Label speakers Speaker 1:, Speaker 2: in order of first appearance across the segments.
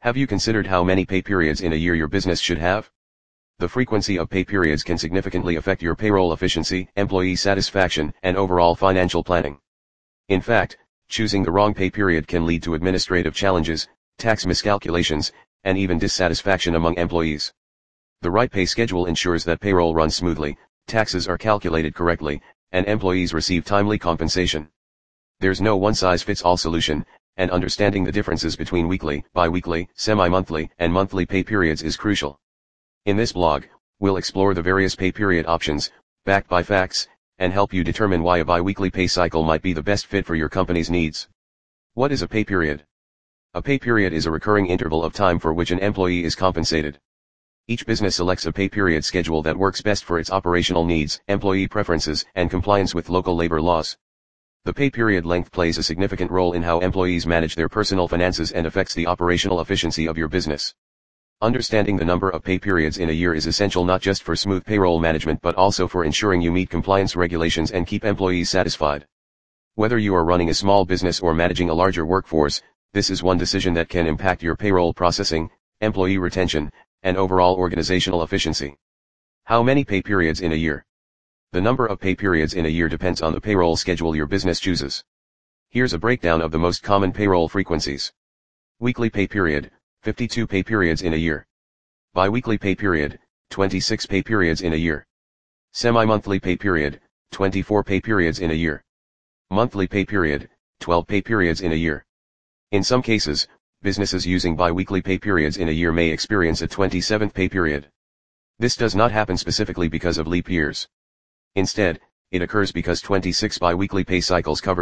Speaker 1: Have you considered how many pay periods in a year your business should have? The frequency of pay periods can significantly affect your payroll efficiency, employee satisfaction, and overall financial planning. In fact, choosing the wrong pay period can lead to administrative challenges, tax miscalculations, and even dissatisfaction among employees. The right pay schedule ensures that payroll runs smoothly, taxes are calculated correctly, and employees receive timely compensation. There's no one-size-fits-all solution, and understanding the differences between weekly, bi-weekly, semi-monthly, and monthly pay periods is crucial. In this blog, we'll explore the various pay period options, backed by facts, and help you determine why a bi-weekly pay cycle might be the best fit for your company's needs. What is a pay period? A pay period is a recurring interval of time for which an employee is compensated. Each business selects a pay period schedule that works best for its operational needs, employee preferences, and compliance with local labor laws. The pay period length plays a significant role in how employees manage their personal finances and affects the operational efficiency of your business. Understanding the number of pay periods in a year is essential not just for smooth payroll management but also for ensuring you meet compliance regulations and keep employees satisfied. Whether you are running a small business or managing a larger workforce, this is one decision that can impact your payroll processing, employee retention, and overall organizational efficiency. How many pay periods in a year? The number of pay periods in a year depends on the payroll schedule your business chooses. Here's a breakdown of the most common payroll frequencies. Weekly pay period, 52 pay periods in a year. Bi-weekly pay period, 26 pay periods in a year. Semi-monthly pay period, 24 pay periods in a year. Monthly pay period, 12 pay periods in a year. In some cases, businesses using bi-weekly pay periods in a year may experience a 27th pay period. This does not happen specifically because of leap years. Instead, it occurs because 26 bi-weekly pay cycles cover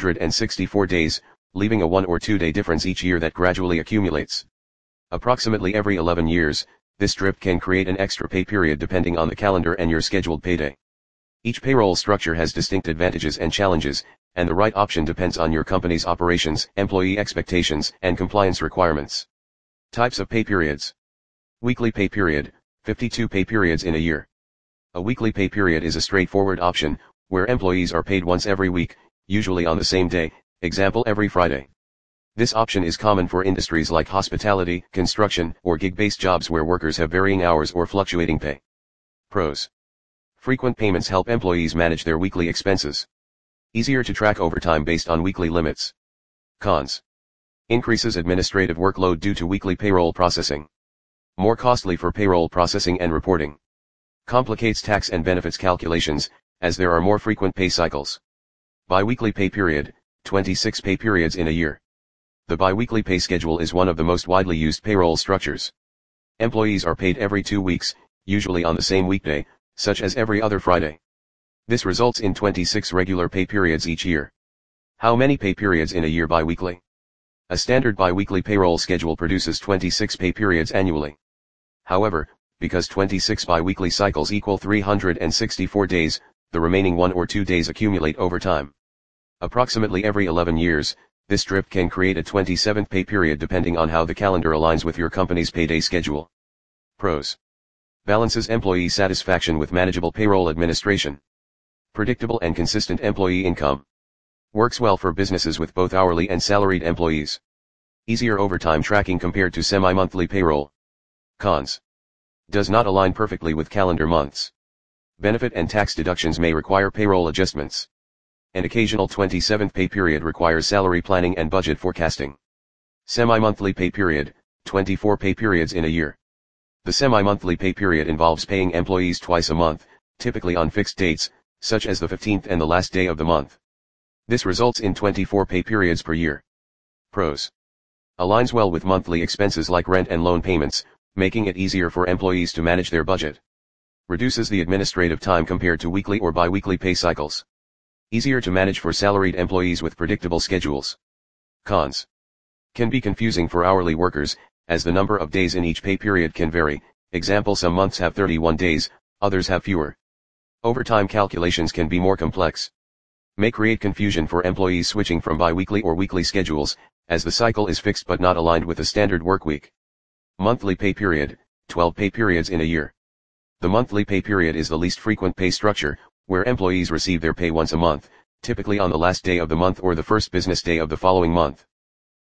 Speaker 1: 364 days, leaving a 1 or 2 day difference each year that gradually accumulates. Approximately every 11 years, this drift can create an extra pay period depending on the calendar and your scheduled payday. Each payroll structure has distinct advantages and challenges, and the right option depends on your company's operations, employee expectations, and compliance requirements. Types of pay periods. Weekly pay period, 52 pay periods in a year. A weekly pay period is a straightforward option, where employees are paid once every week, usually on the same day, example every Friday. This option is common for industries like hospitality, construction, or gig-based jobs where workers have varying hours or fluctuating pay. Pros. Frequent payments help employees manage their weekly expenses. Easier to track overtime based on weekly limits. Cons. Increases administrative workload due to weekly payroll processing. More costly for payroll processing and reporting. Complicates tax and benefits calculations, as there are more frequent pay cycles. Bi-weekly pay period, 26 pay periods in a year. The bi-weekly pay schedule is one of the most widely used payroll structures. Employees are paid every 2 weeks, usually on the same weekday, such as every other Friday. This results in 26 regular pay periods each year. How many pay periods in a year bi-weekly? A standard bi-weekly payroll schedule produces 26 pay periods annually. However, because 26 bi-weekly cycles equal 364 days, the remaining 1 or 2 days accumulate over time. Approximately every 11 years, this drift can create a 27th pay period depending on how the calendar aligns with your company's payday schedule. Pros. Balances employee satisfaction with manageable payroll administration. Predictable and consistent employee income. Works well for businesses with both hourly and salaried employees. Easier overtime tracking compared to semi-monthly payroll. Cons. Does not align perfectly with calendar months. Benefit and tax deductions may require payroll adjustments. An occasional 27th pay period requires salary planning and budget forecasting. Semi-monthly pay period, 24 pay periods in a year. The semi-monthly pay period involves paying employees twice a month, typically on fixed dates, such as the 15th and the last day of the month. This results in 24 pay periods per year. Pros. Aligns well with monthly expenses like rent and loan payments, making it easier for employees to manage their budget. Reduces the administrative time compared to weekly or bi-weekly pay cycles. Easier to manage for salaried employees with predictable schedules. Cons. Can be confusing for hourly workers, as the number of days in each pay period can vary, example some months have 31 days, others have fewer. Overtime calculations can be more complex. May create confusion for employees switching from bi-weekly or weekly schedules, as the cycle is fixed but not aligned with a standard work week. Monthly pay period, 12 pay periods in a year. The monthly pay period is the least frequent pay structure, where employees receive their pay once a month, typically on the last day of the month or the first business day of the following month.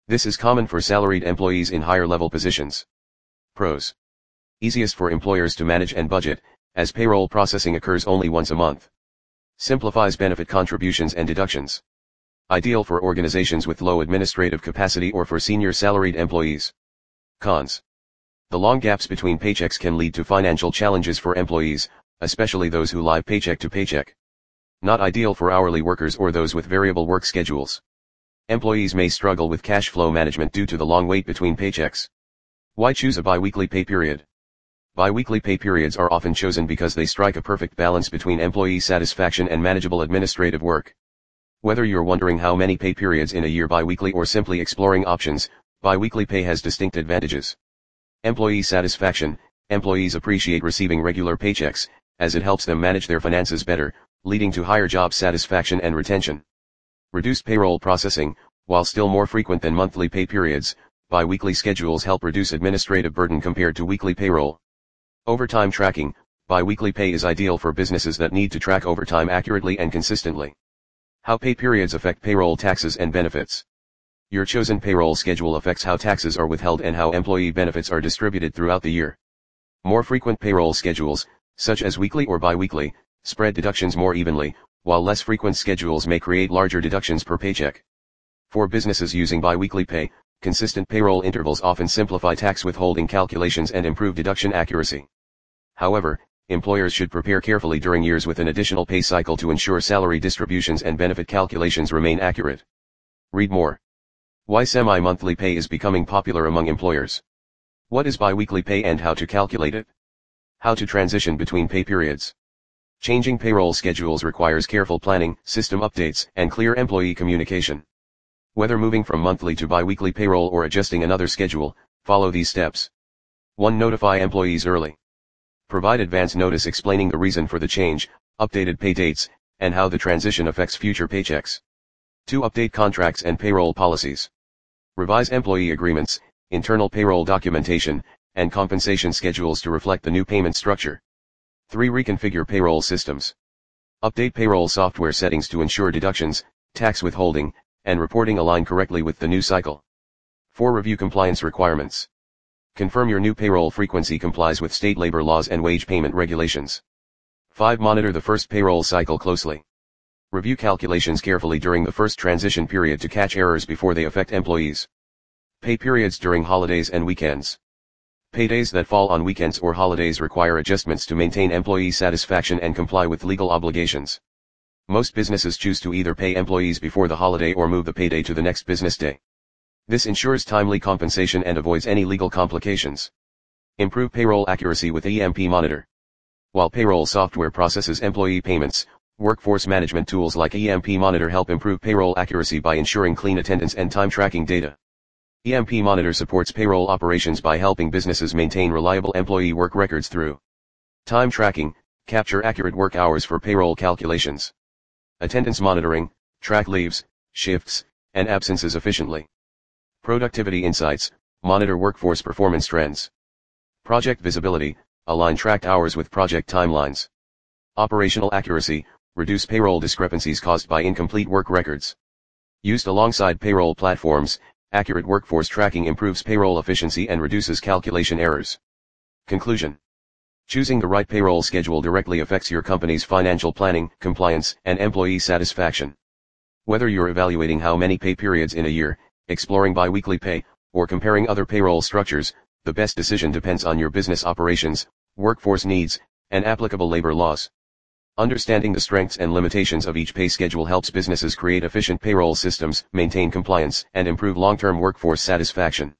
Speaker 1: This is common for salaried employees in higher level positions. Pros. Easiest for employers to manage and budget, as payroll processing occurs only once a month. Simplifies benefit contributions and deductions. Ideal for organizations with low administrative capacity or for senior salaried employees. Cons. The long gaps between paychecks can lead to financial challenges for employees, especially those who live paycheck to paycheck. Not ideal for hourly workers or those with variable work schedules. Employees may struggle with cash flow management due to the long wait between paychecks. Why choose a biweekly pay period? Biweekly pay periods are often chosen because they strike a perfect balance between employee satisfaction and manageable administrative work. Whether you're wondering how many pay periods in a year biweekly or simply exploring options, biweekly pay has distinct advantages. Employee satisfaction. Employees appreciate receiving regular paychecks, as it helps them manage their finances better, leading to higher job satisfaction and retention. Reduced payroll processing. While still more frequent than monthly pay periods, biweekly schedules help reduce administrative burden compared to weekly payroll. Overtime tracking. Biweekly pay is ideal for businesses that need to track overtime accurately and consistently. How pay periods affect payroll taxes and benefits. Your chosen payroll schedule affects how taxes are withheld and how employee benefits are distributed throughout the year. More frequent payroll schedules, such as weekly or biweekly, spread deductions more evenly, while less frequent schedules may create larger deductions per paycheck. For businesses using biweekly pay, consistent payroll intervals often simplify tax withholding calculations and improve deduction accuracy. However, employers should prepare carefully during years with an additional pay cycle to ensure salary distributions and benefit calculations remain accurate. Read more. Why semi-monthly pay is becoming popular among employers. What is biweekly pay and how to calculate it? How to transition between pay periods. Changing payroll schedules requires careful planning, system updates, and clear employee communication. Whether moving from monthly to biweekly payroll or adjusting another schedule, follow these steps. 1. Notify employees early. Provide advance notice explaining the reason for the change, updated pay dates, and how the transition affects future paychecks. 2. Update contracts and payroll policies. Revise employee agreements, internal payroll documentation, and compensation schedules to reflect the new payment structure. 3. Reconfigure payroll systems. Update payroll software settings to ensure deductions, tax withholding, and reporting align correctly with the new cycle. 4. Review compliance requirements. Confirm your new payroll frequency complies with state labor laws and wage payment regulations. 5. Monitor the first payroll cycle closely. Review calculations carefully during the first transition period to catch errors before they affect employees. Pay periods during holidays and weekends. Paydays that fall on weekends or holidays require adjustments to maintain employee satisfaction and comply with legal obligations. Most businesses choose to either pay employees before the holiday or move the payday to the next business day. This ensures timely compensation and avoids any legal complications. Improve payroll accuracy with EMP Monitor. While payroll software processes employee payments, workforce management tools like EMP Monitor help improve payroll accuracy by ensuring clean attendance and time tracking data. EMP Monitor supports payroll operations by helping businesses maintain reliable employee work records through time tracking, capture accurate work hours for payroll calculations. Attendance monitoring, track leaves, shifts, and absences efficiently. Productivity insights, monitor workforce performance trends. Project visibility, align tracked hours with project timelines. Operational accuracy, reduce payroll discrepancies caused by incomplete work records. Used alongside payroll platforms, accurate workforce tracking improves payroll efficiency and reduces calculation errors. Conclusion. Choosing the right payroll schedule directly affects your company's financial planning, compliance, and employee satisfaction. Whether you're evaluating how many pay periods in a year, exploring biweekly pay, or comparing other payroll structures, the best decision depends on your business operations, workforce needs, and applicable labor laws. Understanding the strengths and limitations of each pay schedule helps businesses create efficient payroll systems, maintain compliance, and improve long-term workforce satisfaction.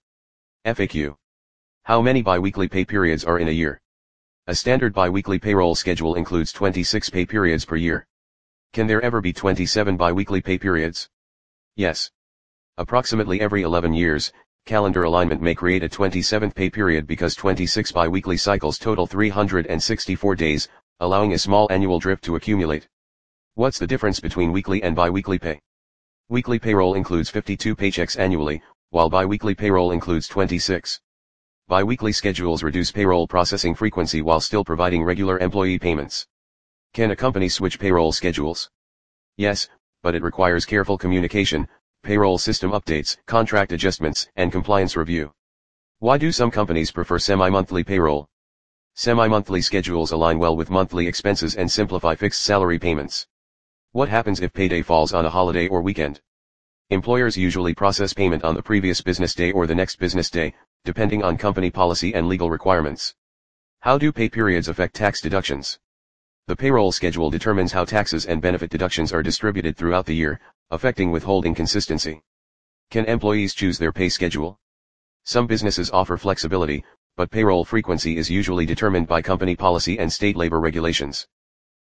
Speaker 1: FAQ. How many biweekly pay periods are in a year? A standard biweekly payroll schedule includes 26 pay periods per year. Can there ever be 27 biweekly pay periods? Yes. Approximately every 11 years, calendar alignment may create a 27th pay period because 26 biweekly cycles total 364 days, allowing a small annual drift to accumulate. What's the difference between weekly and biweekly pay? Weekly payroll includes 52 paychecks annually, while biweekly payroll includes 26. Biweekly schedules reduce payroll processing frequency while still providing regular employee payments. Can a company switch payroll schedules? Yes, but it requires careful communication, payroll system updates, contract adjustments, and compliance review. Why do some companies prefer semi-monthly payroll? Semi-monthly schedules align well with monthly expenses and simplify fixed salary payments. What happens if payday falls on a holiday or weekend? Employers usually process payment on the previous business day or the next business day, depending on company policy and legal requirements. How do pay periods affect tax deductions? The payroll schedule determines how taxes and benefit deductions are distributed throughout the year, affecting withholding consistency. Can employees choose their pay schedule? Some businesses offer flexibility, but payroll frequency is usually determined by company policy and state labor regulations.